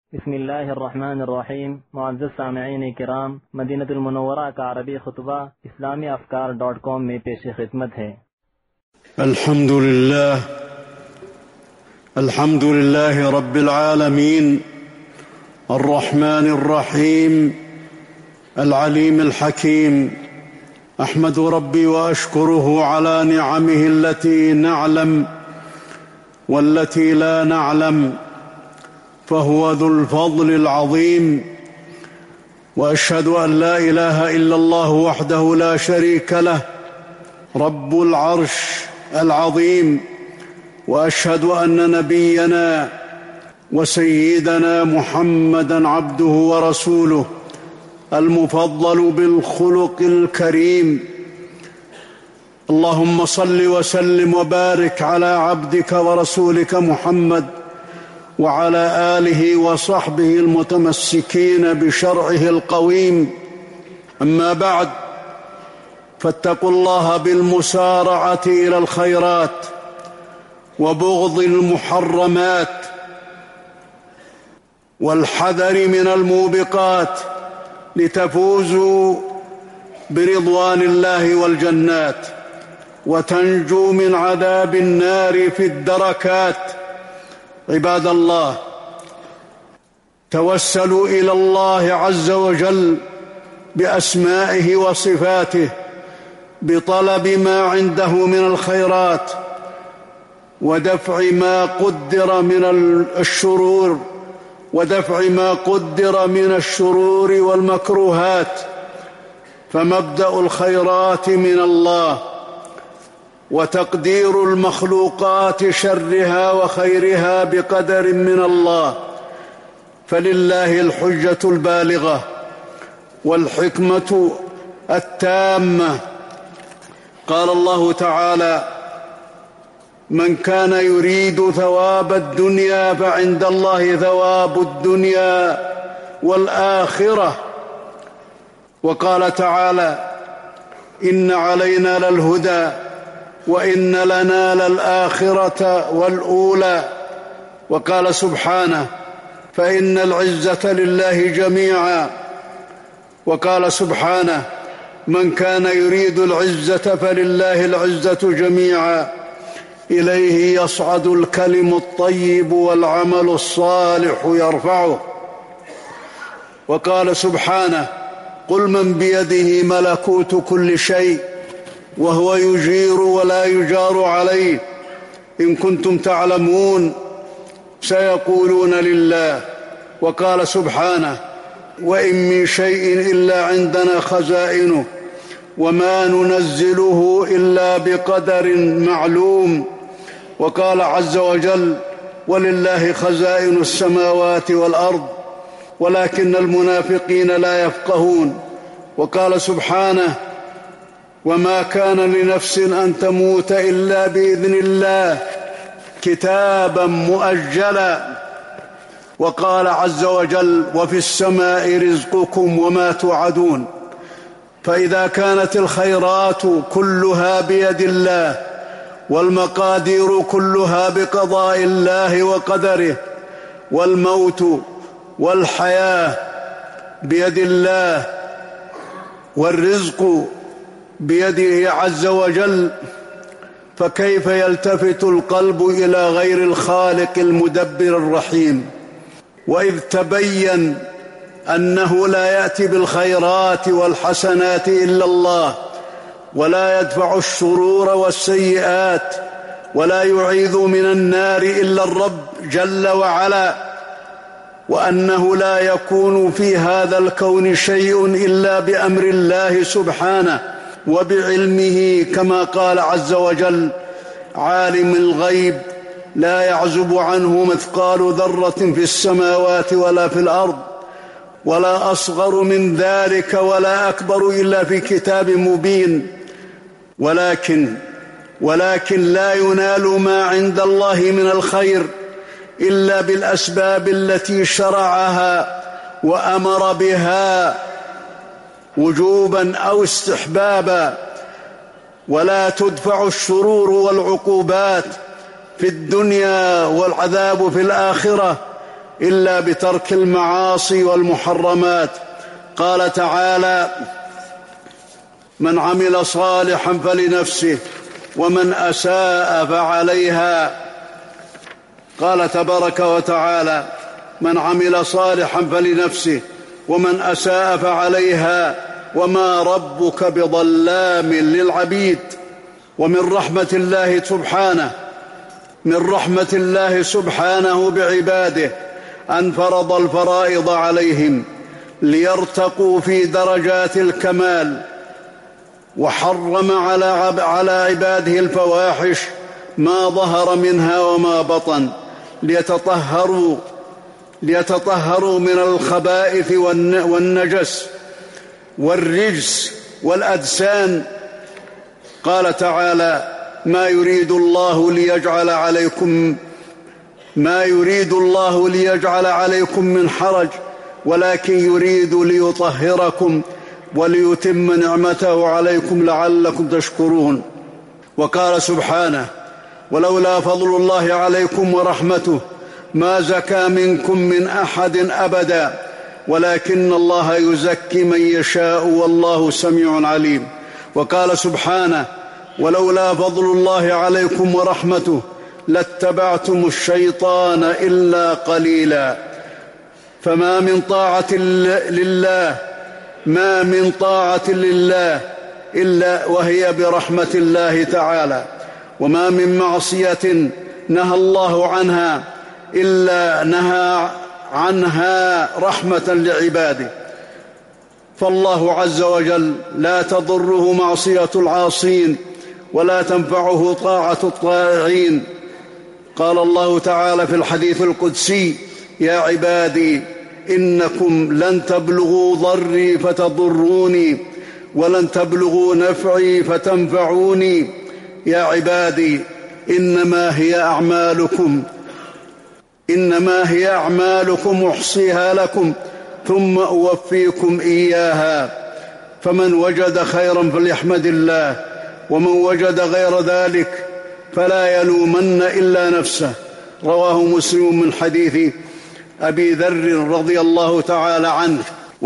بسم الله الرحمن الرحیم. معزز سامعین کرام، مدینہ المنورہ کا عربی خطبہ اسلامی افکار.com میں پیش خدمت ہے. الحمد لله رب العالمين الرحمن الرحيم العليم الحكيم. أحمد ربي وأشكره على نعمه التي نعلم والتي لا نعلم، فهو ذو الفضل العظيم. وأشهد أن لا إله إلا الله وحده لا شريك له رب العرش العظيم. وأشهد أن نبينا وسيدنا محمدًا عبده ورسوله المفضل بالخلق الكريم. اللهم صل وسلم وبارك على عبدك ورسولك محمد وعلى آله وصحبه المتمسكين بشرعه القويم. أما بعد، فاتقوا الله بالمسارعة إلى الخيرات وبغض المحرمات والحذر من الموبقات لتفوزوا برضوان الله والجنات وتنجوا من عذاب النار في الدركات. عباد الله، توسلوا إلى الله عز وجل بأسمائه وصفاته بطلب ما عنده من الخيرات ودفع ما قدر من الشرور والمكروهات. فمبدأ الخيرات من الله، وتقدير المخلوقات شرها وخيرها بقدر من الله. فلله الحجة البالغة والحكمة التامة. قال الله تعالى: من كان يريد ثواب الدنيا فعند الله ثواب الدنيا والآخرة. وقال تعالى: إن علينا للهدى وإن لنا للآخرة والأولى. وقال سبحانه: فإن العزة لله جميعا. وقال سبحانه: من كان يريد العزة فلله العزة جميعا، إليه يصعد الكلم الطيب والعمل الصالح يرفعه. وقال سبحانه: قل من بيده ملكوت كل شيء وهو يجير ولا يجار عليه، إن كنتم تعلمون. سيقولون لله. وقال سبحانه: وإن من شيء إلا عندنا خزائنه وما ننزله إلا بقدر معلوم. وقال عز وجل: ولله خزائن السماوات والأرض ولكن المنافقين لا يفقهون. وقال سبحانه: وما كان لنفس أن تموت إلا بإذن الله كتابا مؤجلا. وقال عز وجل: وفي السماء رزقكم وما توعدون. فإذا كانت الخيرات كلها بيد الله والمقادير كلها بقضاء الله وقدره، والموت والحياة بيد الله والرزق بيده عز وجل، فكيف يلتفت القلب إلى غير الخالق المدبر الرحيم؟ وإذ تبين أنه لا يأتي بالخيرات والحسنات إلا الله، ولا يدفع الشرور والسيئات، ولا يعيذ من النار إلا الرب جل وعلا، وأنه لا يكون في هذا الكون شيء إلا بأمر الله سبحانه وبعلمه، كما قال عز وجل: عالم الغيب لا يعزب عنه مثقال ذرة في السماوات ولا في الأرض، ولا أصغر من ذلك ولا أكبر إلا في كتاب مبين. ولكن لا ينال ما عند الله من الخير إلا بالأسباب التي شرعها وأمر بها وجوبا أو استحبابا، ولا تدفع الشرور والعقوبات في الدنيا والعذاب في الآخرة إلا بترك المعاصي والمحرمات. قال تعالى: من عمل صالحا فلنفسه ومن أساء فعليها. قال تبارك وتعالى: من عمل صالحا فلنفسه ومن أساء فعليها وما ربك بظلام للعبيد. ومن رحمة الله سبحانه بعباده أن فرض الفرائض عليهم ليرتقوا في درجات الكمال، وحرم على عباده الفواحش ما ظهر منها وما بطن ليتطهروا من الخبائث والنجس والرجس والأدسان. قال تعالى: ما يريد الله ليجعل عليكم من حرج ولكن يريد ليطهركم وليتم نعمته عليكم لعلكم تشكرون. وقال سبحانه: ولولا فضل الله عليكم ورحمته ما زكى منكم من أحد أبدا ولكن الله يزكي من يشاء والله سميع عليم. وقال سبحانه: ولولا فضل الله عليكم ورحمته لاتبعتم الشيطان إلا قليلا. فما من طاعة لله إلا وهي برحمة الله تعالى، وما من معصية نهى الله عنها إلا نهى عنها رحمة لعباده. فالله عز وجل لا تضره معصية العاصين ولا تنفعه طاعة الطائعين. قال الله تعالى في الحديث القدسي: يا عبادي إنكم لن تبلغوا ضري فتضروني ولن تبلغوا نفعي فتنفعوني. يا عبادي إنما هي أعمالكم أحصيها لكم ثم أوفيكم إياها. فمن وجد خيرا فليحمد الله ومن وجد غير ذلك فلا يلومن إلا نفسه. رواه مسلم من حديث أبي ذر رضي الله تعالى عنه.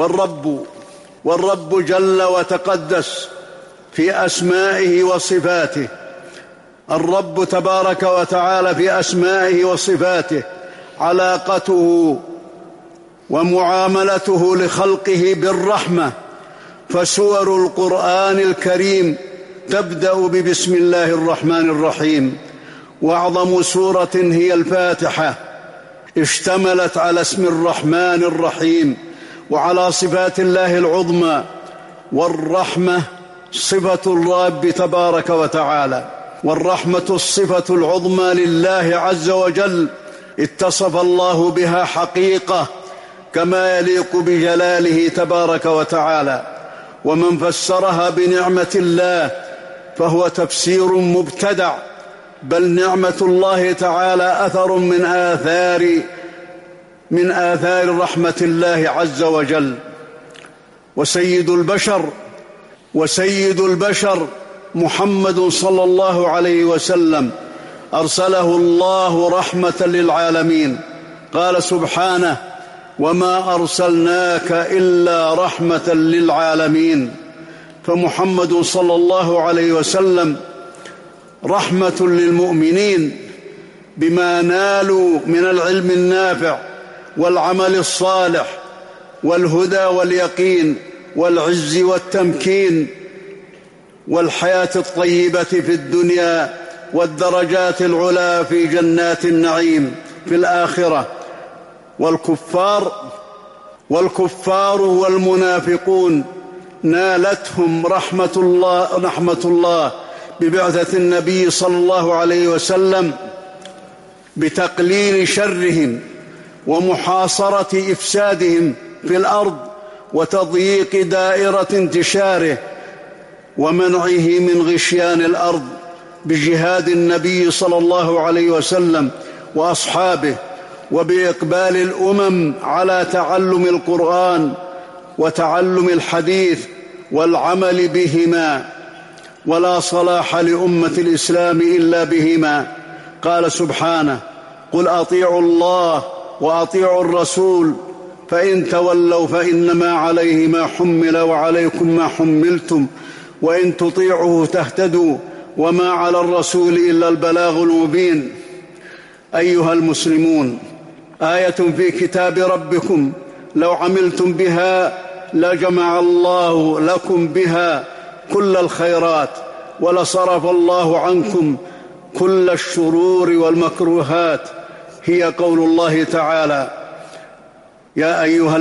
والرب جل وتقدس في أسمائه وصفاته. الرب تبارك وتعالى في أسمائه وصفاته علاقته ومعاملته لخلقه بالرحمة، فسور القرآن الكريم تبدأ ببسم الله الرحمن الرحيم، وأعظم سورة هي الفاتحة اشتملت على اسم الرحمن الرحيم وعلى صفات الله العظمى. والرحمة صفة الرب تبارك وتعالى، والرحمة الصفة العظمى لله عز وجل اتصف الله بها حقيقة كما يليق بجلاله تبارك وتعالى. ومن فسرها بنعمة الله فهو تفسير مبتدع، بل نعمة الله تعالى أثر من آثار رحمة الله عز وجل. وسيد البشر محمد صلى الله عليه وسلم أرسله الله رحمة للعالمين. قال سبحانه: وما أرسلناك إلا رحمة للعالمين. فمحمد صلى الله عليه وسلم رحمة للمؤمنين بما نالوا من العلم النافع والعمل الصالح والهدى واليقين والعز والتمكين والحياة الطيبة في الدنيا والدرجات العلى في جنات النعيم في الآخرة. والكفار والمنافقون نالتهم رحمة الله ببعثة النبي صلى الله عليه وسلم بتقليل شرهم ومحاصرة إفسادهم في الأرض وتضييق دائرة انتشاره ومنعه من غشيان الأرض بجهاد النبي صلى الله عليه وسلم وأصحابه، وبإقبال الأمم على تعلم القرآن وتعلم الحديث والعمل بهما، ولا صلاح لأمة الإسلام إلا بهما. قال سبحانه: قل أطيعوا الله وأطيعوا الرسول، فإن تولوا فإنما عليه ما حمل وعليكم ما حملتم، وإن تطيعوه تهتدوا، وما على الرسول إلا البلاغ المبين. أيها المسلمون، آية في كتاب ربكم لو عملتم بها لجمع الله لكم بها كل الخيرات، ولصرف الله عنكم كل الشرور والمكروهات. هي قول الله تعالى: يا أيها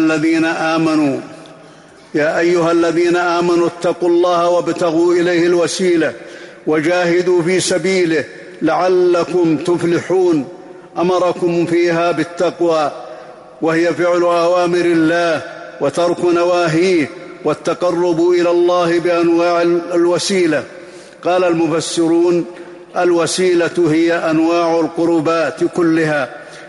الذين آمنوا اتقوا الله وابتغوا إليه الوسيلة وجاهدوا في سبيله لعلكم تفلحون. أمركم فيها بالتقوى، وهي فعل أوامر الله وترك نواهيه والتقرب إلى الله بأنواع الوسيلة. قال المفسرون: الوسيلة هي أنواع القربات كلها،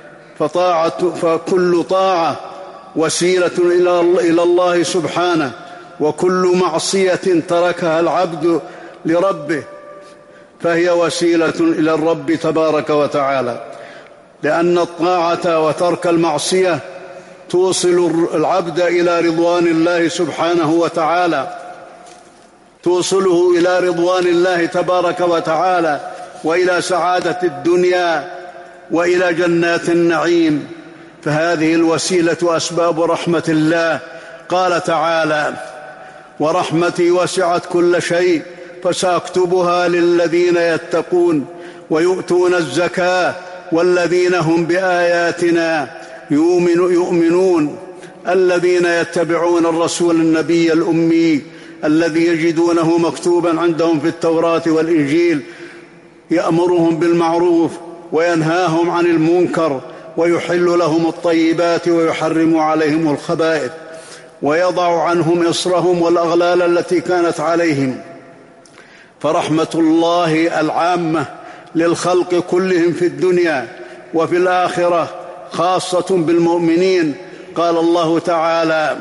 فكل طاعة وسيلة إلى الله سبحانه، وكل معصية تركها العبد لربه فهي وسيلة إلى الرب تبارك وتعالى، لأن الطاعة وترك المعصية توصل العبد إلى رضوان الله سبحانه وتعالى، توصله إلى رضوان الله تبارك وتعالى، وإلى سعادة الدنيا، وإلى جنات النعيم. فهذه الوسيلة أسباب رحمة الله. قال تعالى: ورحمتي وسعت كل شيء فسأكتبها للذين يتقون ويؤتون الزكاة والذين هم بآياتنا يؤمنون. الذين يتبعون الرسول النبي الأمي الذي يجدونه مكتوبا عندهم في التوراة والإنجيل، يأمرهم بالمعروف وينهاهم عن المنكر، ويحل لهم الطيبات ويحرم عليهم الخبائث، ويضع عنهم إصرهم والأغلال التي كانت عليهم. فرحمة الله العامة للخلق كلهم في الدنيا وفي الآخرة خاصة بالمؤمنين. قال الله تعالى: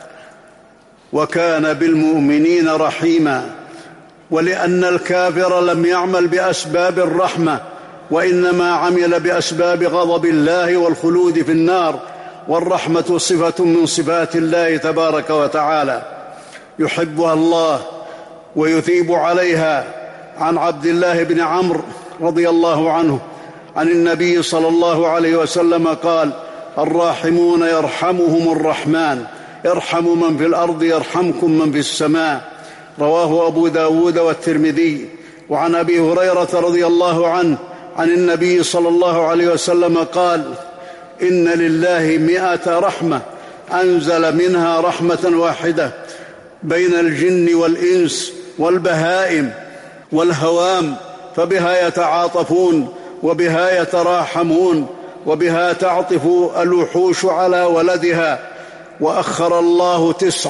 وكان بالمؤمنين رحيما. ولأن الكافر لم يعمل بأسباب الرحمة، وإنما عمل بأسباب غضب الله والخلود في النار. والرحمة صفة من صفات الله تبارك وتعالى يحبها الله ويثيب عليها. عن عبد الله بن عمرو رضي الله عنه عن النبي صلى الله عليه وسلم قال: الراحمون يرحمهم الرحمن، ارحموا من في الأرض يرحمكم من في السماء. رواه أبو داود والترمذي. وعن أبي هريرة رضي الله عنه عن النبي صلى الله عليه وسلم قال: إن لله 100 رحمة أنزل منها رحمة واحدة بين الجن والإنس والبهائم والهوام، فبها يتعاطفون وبها يتراحمون وبها تعطف الوحوش على ولدها. وأخر الله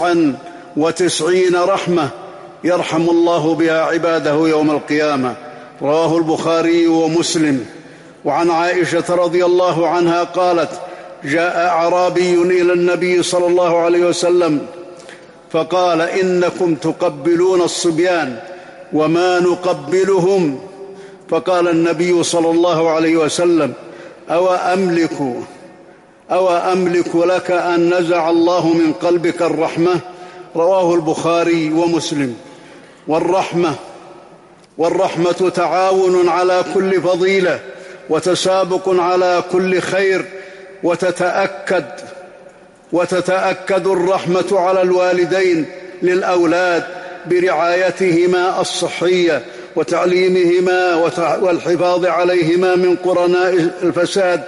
99 رحمة يرحم الله بها عباده يوم القيامة. رواه البخاري ومسلم. وعن عائشة رضي الله عنها قالت: جاء أعرابي إلى النبي صلى الله عليه وسلم فقال: إنكم تقبلون الصبيان وما نقبلهم. فقال النبي صلى الله عليه وسلم: أو أملك لك أن نزع الله من قلبك الرحمة. رواه البخاري ومسلم. والرحمة تعاون على كل فضيلة وتسابق على كل خير، وتتأكد الرحمة على الوالدين للأولاد برعايتهما الصحية وتعليمهما والحفاظ عليهما من قرناء الفساد،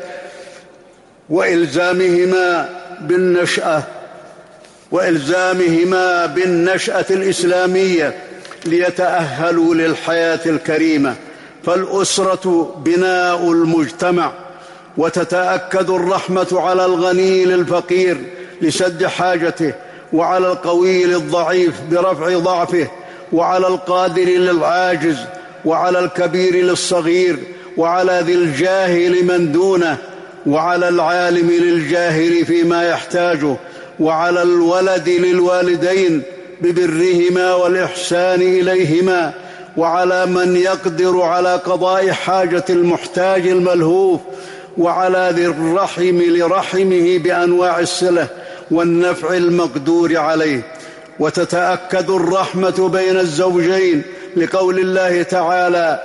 وإلزامهما بالنشأة الإسلامية ليتأهلوا للحياة الكريمة. فالأسرة بناء المجتمع. وتتأكد الرحمة على الغني للفقير لسد حاجته، وعلى القوي للضعيف برفع ضعفه، وعلى القادر للعاجز، وعلى الكبير للصغير، وعلى ذي الجاه لمن دونه، وعلى العالم للجاهل فيما يحتاجه، وعلى الولد للوالدين ببرهما والإحسان إليهما، وعلى من يقدر على قضاء حاجة المحتاج الملهوف، وعلى ذي الرحم لرحمه بأنواع الصلة والنفع المقدور عليه. وتتأكد الرحمة بين الزوجين لقول الله تعالى: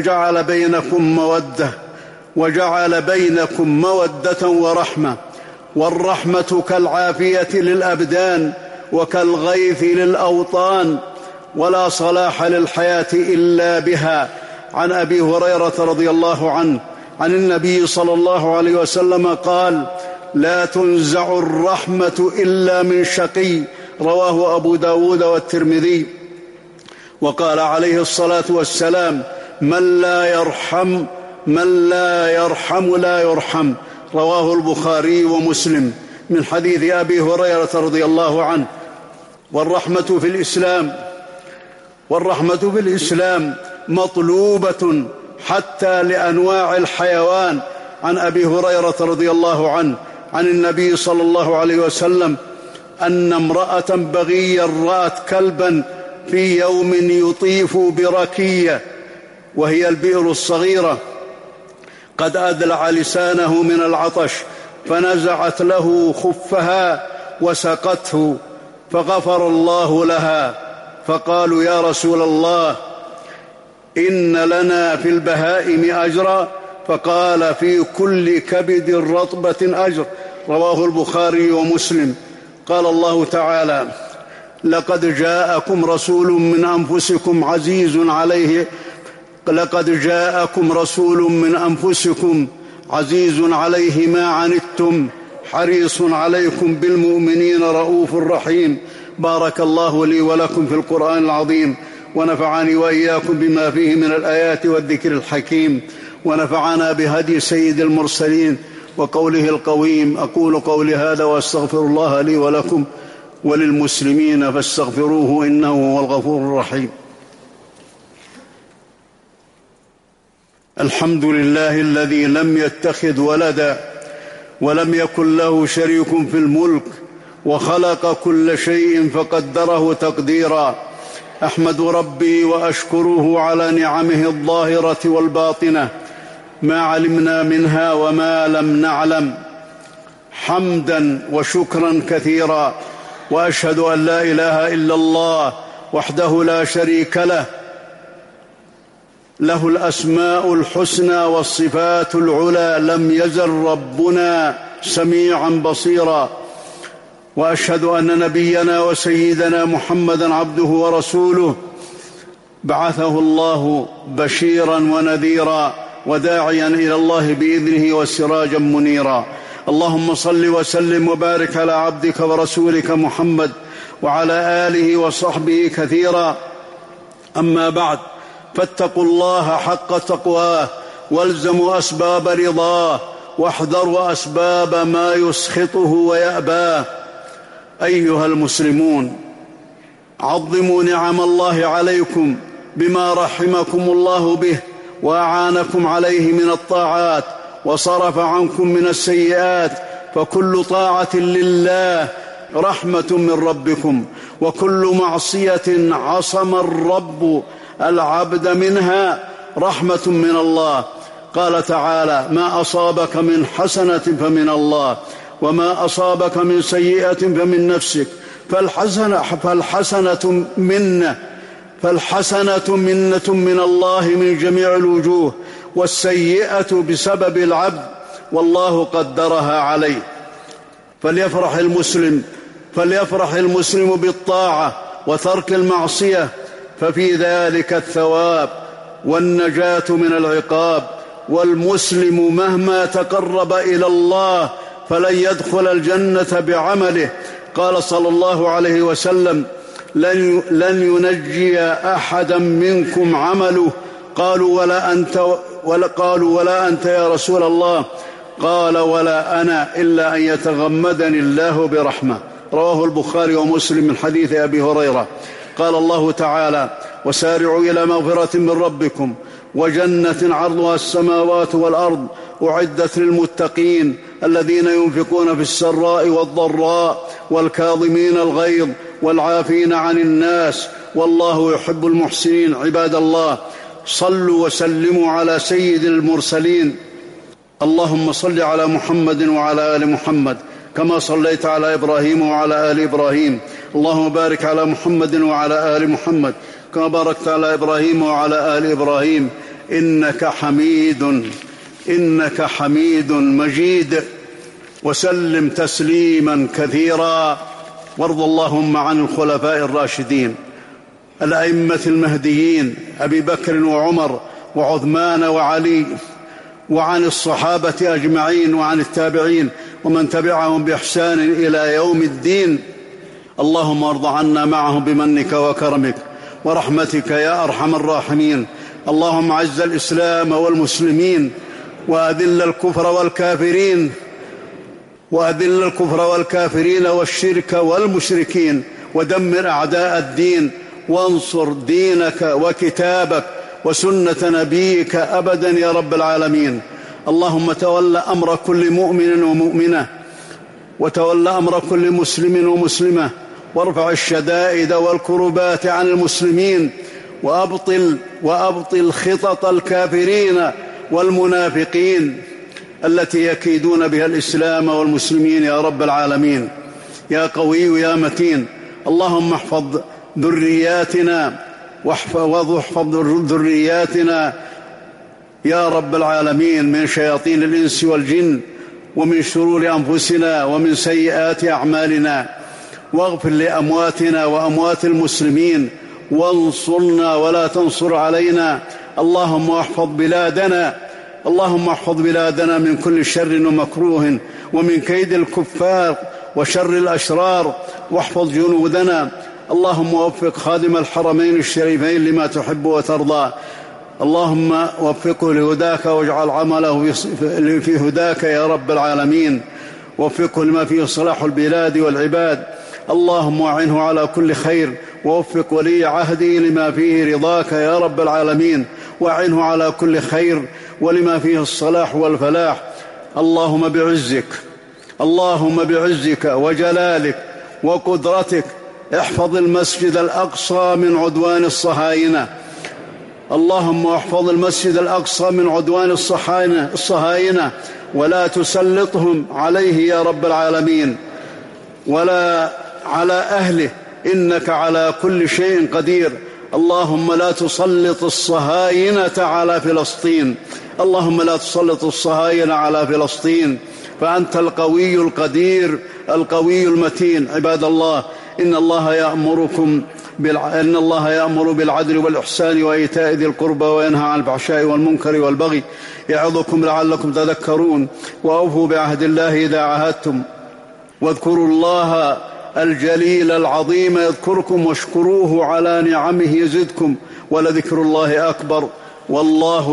وجعل بينكم مودة ورحمة. والرحمة كالعافية للأبدان وكالغيث للأوطان، ولا صلاح للحياة إلا بها. عن أبي هريرة رضي الله عنه عن النبي صلى الله عليه وسلم قال: لا تنزع الرحمة إلا من شقي، رواه أبو داود والترمذي. وقال عليه الصلاة والسلام: من لا يرحم لا يرحم، رواه البخاري ومسلم، من حديث أبي هريرة رضي الله عنه. والرحمة في الإسلام مطلوبة حتى لأنواع الحيوان. عن أبي هريرة رضي الله عنه عن النبي صلى الله عليه وسلم أن امرأة بغيا رأت كلبا في يوم يطيف بركية، وهي البئر الصغيرة، قد أدلع لسانه من العطش، فنزعت له خفها وسقته، فغفر الله لها. فقالوا: يا رسول الله، إن لنا في البهائم أجرا؟ فقال: في كل كبد رطبة أجر، رواه البخاري ومسلم. قال الله تعالى: لقد جاءكم رسول من أنفسكم عزيز عليه ما عنتم حريص عليكم بالمؤمنين رؤوف رحيم. بارك الله لي ولكم في القرآن العظيم، ونفعني وإياكم بما فيه من الآيات والذكر الحكيم، ونفعنا بهدي سيد المرسلين وقوله القويم. أقول قولي هذا وأستغفر الله لي ولكم وللمسلمين فاستغفروه إنه هو الغفور الرحيم. الحمد لله الذي لم يتخذ ولدا ولم يكن له شريك في الملك، وخلق كل شيء فقدره تقديرا. أحمد ربي وأشكره على نعمه الظاهرة والباطنة، ما علمنا منها وما لم نعلم، حمدا وشكرا كثيرا. وأشهد أن لا إله إلا الله وحده لا شريك له، له الأسماء الحسنى والصفات العلى، لم يزل ربنا سميعا بصيرا. وأشهد أن نبينا وسيدنا محمدا عبده ورسوله، بعثه الله بشيرا ونذيرا وداعيا إلى الله بإذنه وسراجا منيرا. اللهم صل وسلم وبارك على عبدك ورسولك محمد وعلى آله وصحبه كثيرا. أما بعد، فاتقوا الله حق تقواه، والزموا أسباب رضاه، واحذروا أسباب ما يسخطه ويأباه. أيها المسلمون، عظموا نعم الله عليكم بما رحمكم الله به وأعانكم عليه من الطاعات وصرف عنكم من السيئات، فكل طاعة لله رحمة من ربكم، وكل معصية عصم الرب العبد منها رحمة من الله. قال تعالى: ما أصابك من حسنة فمن الله، وما أصابك من سيئة فمن نفسك، فالحسنة منة من الله من جميع الوجوه، والسيئة بسبب العبد والله قدرها عليه. فليفرح المسلم بالطاعة وترك المعصية، ففي ذلك الثواب والنجاة من العقاب. والمسلم مهما تقرب إلى الله فلن يدخل الجنة بعمله. قال صلى الله عليه وسلم: لن ينجي أحدا منكم عمله. قالوا: ولا أنت يا رسول الله؟ قال: ولا أنا، إلا أن يتغمدني الله برحمة. رواه البخاري ومسلم من حديث أبي هريرة. قال الله تعالى: وسارعوا إلى مغفرة من ربكم وجنة عرضها السماوات والأرض أعدت للمتقين الذين ينفقون في السراء والضراء والكاظمين الغيظ والعافين عن الناس والله يحب المحسنين. عباد الله، صلوا وسلموا على سيد المرسلين اللهم صل على محمد وعلى آل محمد كما صليت على إبراهيم وعلى آل إبراهيم. اللهم بارك على محمد وعلى آل محمد كما باركت على إبراهيم وعلى آل إبراهيم إنك حميد مجيد. وسلم تسليما كثيرا. وارض اللهم عن الخلفاء الراشدين الأئمة المهديين أبي بكر وعمر وعثمان وعلي، وعن الصحابة أجمعين، وعن التابعين ومن تبعهم بإحسان إلى يوم الدين. اللهم ارض عنا معهم بمنك وكرمك ورحمتك يا أرحم الراحمين. اللهم أعز الإسلام والمسلمين وأذل الكفر والكافرين والشرك والمشركين، ودمر أعداء الدين، وانصر دينك وكتابك وسنة نبيك أبدا يا رب العالمين. اللهم تول أمر كل مؤمن ومؤمنة، وتول أمر كل مسلم ومسلمة، وارفع الشدائد والكربات عن المسلمين، وأبطل خطط الكافرين والمنافقين التي يكيدون بها الإسلام والمسلمين يا رب العالمين. يا قوي يا متين. اللهم احفظ ذرياتنا واحفظ ذرياتنا يا رب العالمين من شياطين الإنس والجن، ومن شرور أنفسنا، ومن سيئات أعمالنا، واغفر لأمواتنا وأموات المسلمين، وانصرنا ولا تنصر علينا. اللهم احفظ بلادنا من كل شر ومكروه، ومن كيد الكفار وشر الأشرار، واحفظ جنودنا. اللهم وفق خادم الحرمين الشريفين لما تحب وترضى. اللهم وفقه لهداك، واجعل عمله في هداك يا رب العالمين. وفقه لما فيه صلاح البلاد والعباد. اللهم أعنه على كل خير، ووفق ولي عهده لما فيه رضاك يا رب العالمين، وأعنه على كل خير ولما فيه الصلاح والفلاح. اللهم بعزك وجلالك وقدرتك احفظ المسجد الأقصى من عدوان الصهاينة. اللهم احفظ المسجد الأقصى من عدوان الصهاينة، ولا تسلطهم عليه يا رب العالمين ولا على أهله، إنك على كل شيء قدير. اللهم لا تسلط الصهاينة على فلسطين، اللهم لا تسلط الصهاينة على فلسطين، فأنت القوي القدير القوي المتين. عباد الله، إن الله يأمر بالعدل والإحسان وإيتاء ذي القربى، وينهى عن الفحشاء والمنكر والبغي، يعظكم لعلكم تذكرون. وأوفوا بعهد الله إذا عاهدتم، واذكروا الله الجليل العظيم يذكركم، واشكروه على نعمه يزدكم، ولذكر الله أكبر، والله